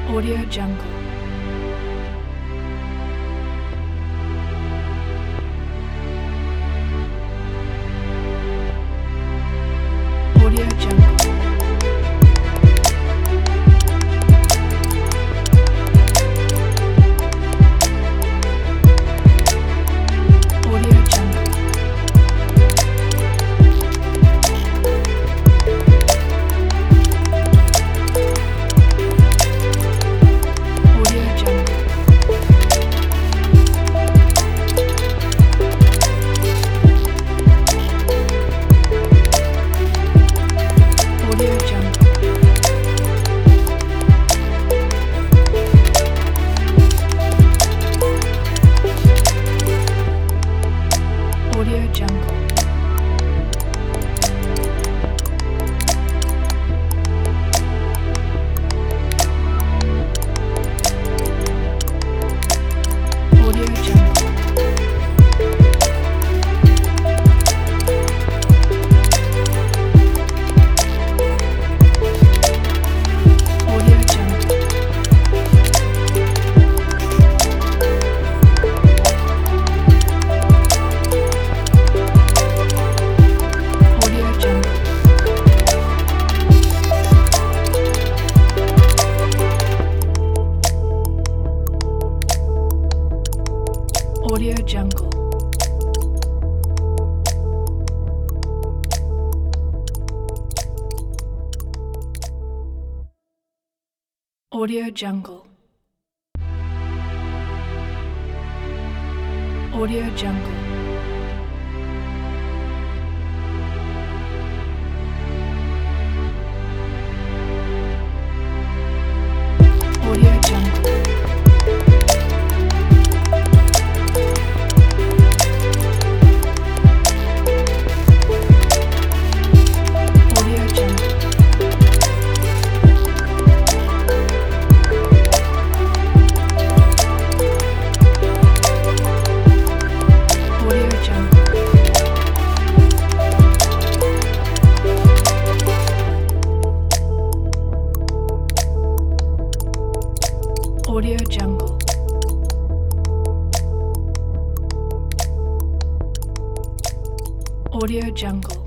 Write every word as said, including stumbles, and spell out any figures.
Audio Jungle. Audio Jungle. Audio Jungle. Audio Jungle. Audio Jungle. Audio Jungle. Audio Jungle. Audio Jungle. Audio Jungle. Audio Jungle. Audio Jungle. Audio Jungle. Audio Jungle. Audio Jungle. Audio Jungle. Audio Jungle. Audio Jungle.